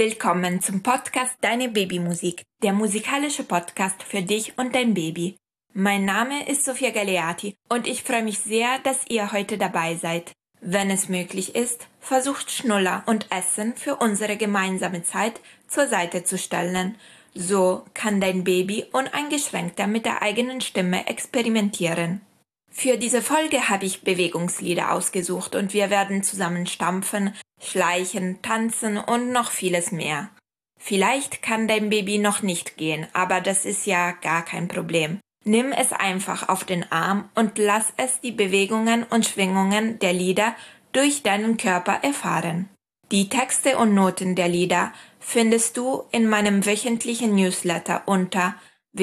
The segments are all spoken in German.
willkommen zum Podcast Deine Babymusik, der musikalische Podcast für dich und dein Baby. Mein Name ist Sofia Galeati und ich freue mich sehr, dass ihr heute dabei seid. Wenn es möglich ist, versucht Schnuller und Essen für unsere gemeinsame Zeit zur Seite zu stellen. So kann dein Baby uneingeschränkter mit der eigenen Stimme experimentieren. Für diese Folge habe ich Bewegungslieder ausgesucht und wir werden zusammen stampfen, schleichen, tanzen und noch vieles mehr. Vielleicht kann dein Baby noch nicht gehen, aber das ist ja gar kein Problem. Nimm es einfach auf den Arm und lass es die Bewegungen und Schwingungen der Lieder durch deinen Körper erfahren. Die Texte und Noten der Lieder findest du in meinem wöchentlichen Newsletter unter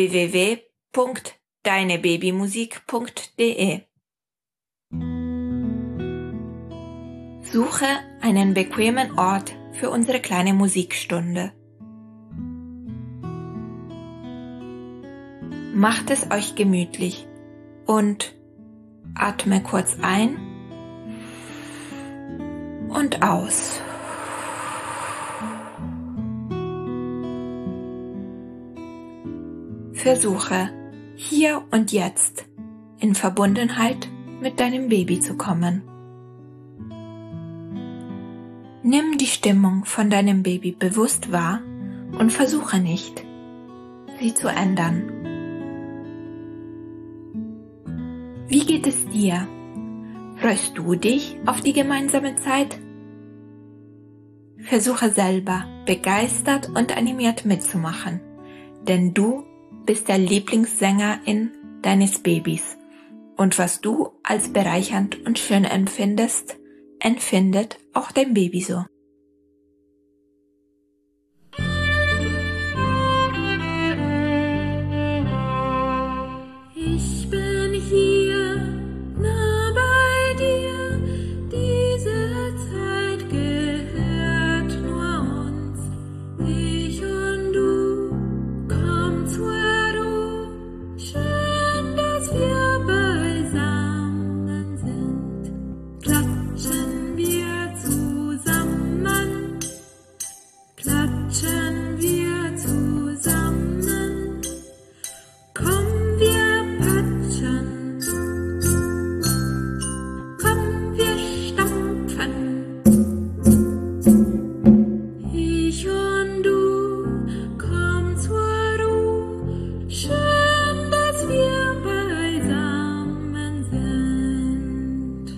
www.deinebabymusik.de. Suche einen bequemen Ort für unsere kleine Musikstunde. Macht es euch gemütlich und atme kurz ein und aus. Versuche, hier und jetzt in Verbundenheit mit deinem Baby zu kommen. Nimm die Stimmung von deinem Baby bewusst wahr und versuche nicht, sie zu ändern. Wie geht es dir? Freust du dich auf die gemeinsame Zeit? Versuche selber begeistert und animiert mitzumachen, denn du bist der Lieblingssängerin deines Babys und was du als bereichernd und schön empfindest, empfindet auch dein Baby so. Ich bin hier nah bei dir, diese Zeit gehört nur uns. Ich und du, komm zur Ruhe, schön, dass wir beisammen sind. Klatschen wir zusammen, klatschen wir zusammen, komm wir patschen, komm wir stampfen. Ich und du, komm zur Ruhe, schön, dass wir beisammen sind.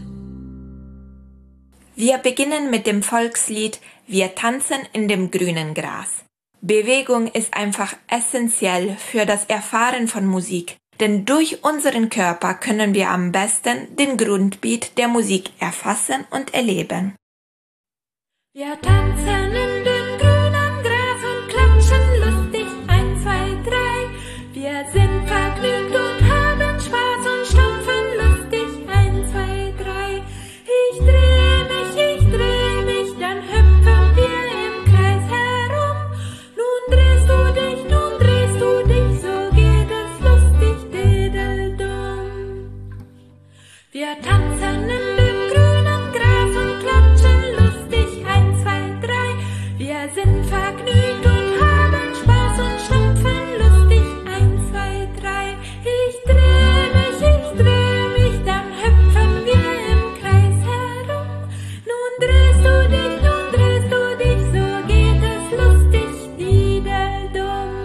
Wir beginnen mit dem Volkslied Wir tanzen in dem grünen Gras. Bewegung ist einfach essentiell für das Erfahren von Musik, denn durch unseren Körper können wir am besten den Grundbeat der Musik erfassen und erleben. Wir tanzen in dem grünen Gras und klatschen lustig 1, 2, 3. Wir sind vergnügt und haben Spaß und stampfen lustig 1, 2, 3. Ich dreh mich, dann hüpfen wir im Kreis herum. Nun drehst du dich, so geht es lustig, diddle-dumm. Wir tanzen in dem grünen Gras und klatschen lustig 1, 2, 3. Wir sind vergnügt und haben Spaß und stampfen lustig 1, 2, 3. Ich dreh mich, dann hüpfen wir im Kreis herum. Nun drehst du dich, so geht es lustig, diddle-dumm.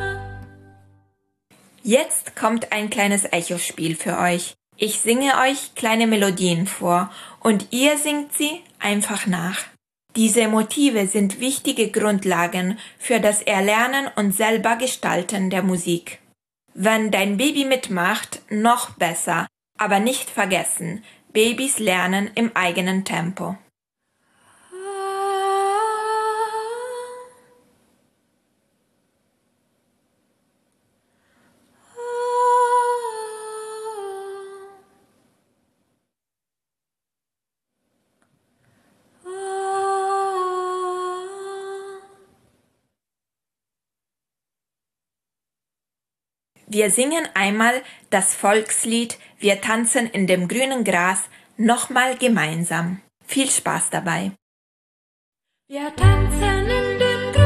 Jetzt kommt ein kleines Echospiel für euch. Ich singe euch kleine Melodien vor und ihr singt sie einfach nach. Diese Motive sind wichtige Grundlagen für das Erlernen und selber Gestalten der Musik. Wenn dein Baby mitmacht, noch besser, aber nicht vergessen, Babys lernen im eigenen Tempo. Wir singen einmal das Volkslied Wir tanzen in dem grünen Gras nochmal gemeinsam. Viel Spaß dabei! Wir tanzen in dem grünen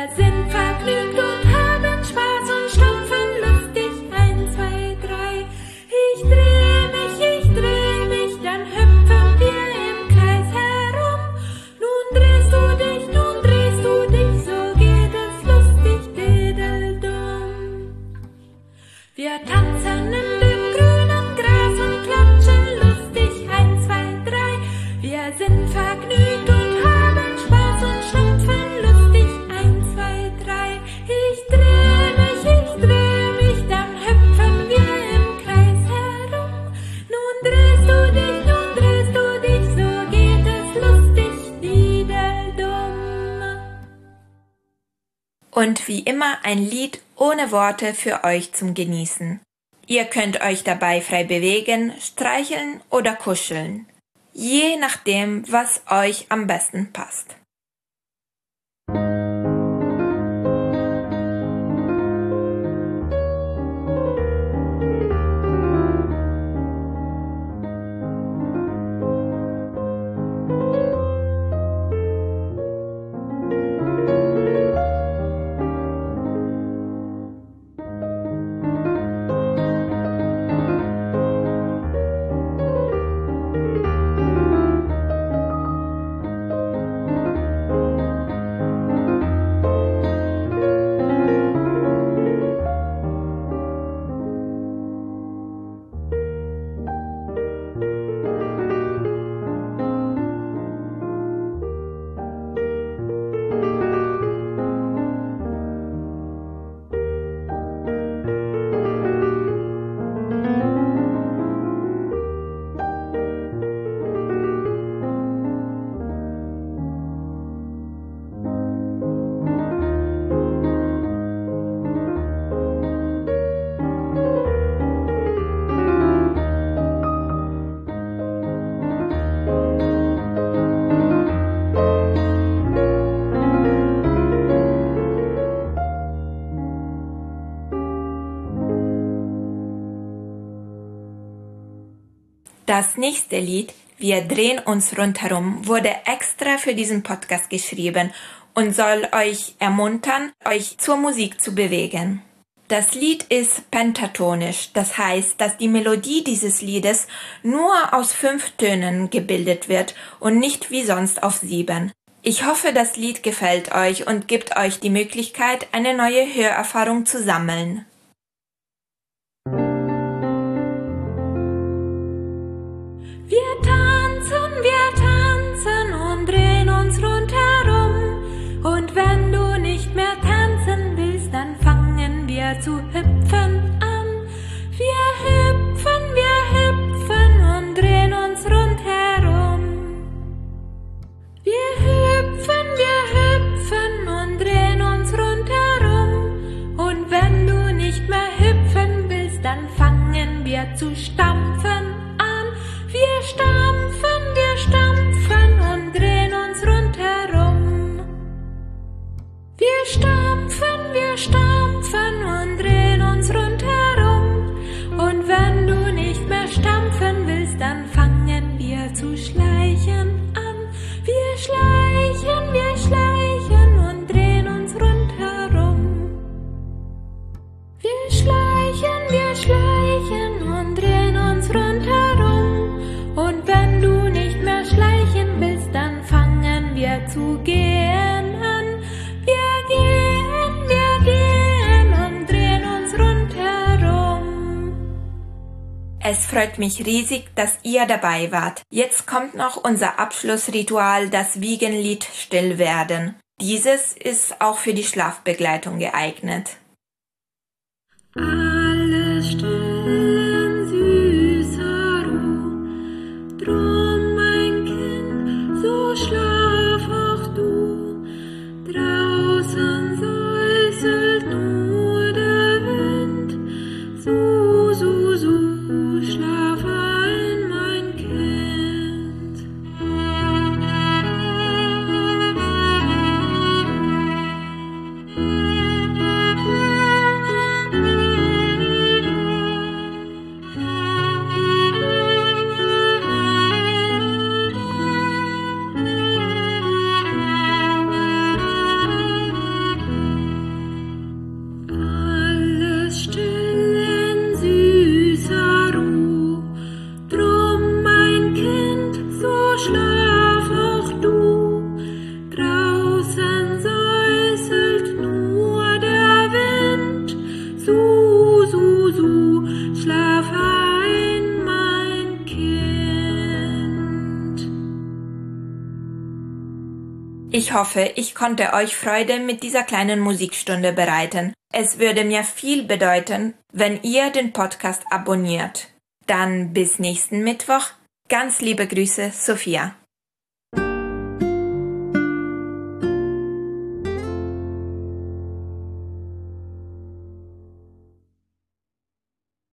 Wir sind vergnügt und haben Spaß und stampfen lustig. 1, 2, 3. Ich dreh mich, dann hüpfen wir im Kreis herum. Nun drehst du dich, so geht es lustig, diddle-dumm. Wir tanzen in dem grünen Gras und klatschen lustig. 1, 2, 3. Wir sind vergnügt und haben Spaß und stampfen lustig. 1, 2, 3. Ich dreh mich, dann hüpfen wir im Kreis herum. Nun drehst du dich, so geht es lustig, diddle-dumm. Und wie immer ein Lied ohne Worte für euch zum Genießen. Ihr könnt euch dabei frei bewegen, streicheln oder kuscheln. Je nachdem, was euch am besten passt. Das nächste Lied, Wir drehen uns rundherum, wurde extra für diesen Podcast geschrieben und soll euch ermuntern, euch zur Musik zu bewegen. Das Lied ist pentatonisch, das heißt, dass die Melodie dieses Liedes nur aus 5 Tönen gebildet wird und nicht wie sonst auf 7. Ich hoffe, das Lied gefällt euch und gibt euch die Möglichkeit, eine neue Hörerfahrung zu sammeln. Wir tanzen und drehen uns rundherum. Und wenn du nicht mehr tanzen willst, dann fangen wir zu hüpfen an. Wir hüpfen und drehen uns rundherum. Wir hüpfen und drehen uns rundherum. Und wenn du nicht mehr hüpfen willst, dann fangen wir zu stampfen an. Wir stampfen und drehen uns rundherum. Wir stampfen und drehen uns rundherum. Und wenn du nicht mehr stampfen willst, dann fangen wir zu schleichen an. Wir schleichen und drehen uns rundherum. Wir schleichen und drehen uns rundherum. Und wenn du nicht mehr schleichen willst, dann fangen wir zu gehen an. Wir gehen und drehen uns rundherum. Es freut mich riesig, dass ihr dabei wart. Jetzt kommt noch unser Abschlussritual, das Wiegenlied Still werden. Dieses ist auch für die Schlafbegleitung geeignet. Alles still in süßer Ruhe, drum mein Kind, so schlaf auch du. Draußen säuselt nur der Wind, schlaf ein, mein Kind. Ich hoffe, ich konnte euch Freude mit dieser kleinen Musikstunde bereiten. Es würde mir viel bedeuten, wenn ihr den Podcast abonniert. Dann bis nächsten Mittwoch. Ganz liebe Grüße, Sophia.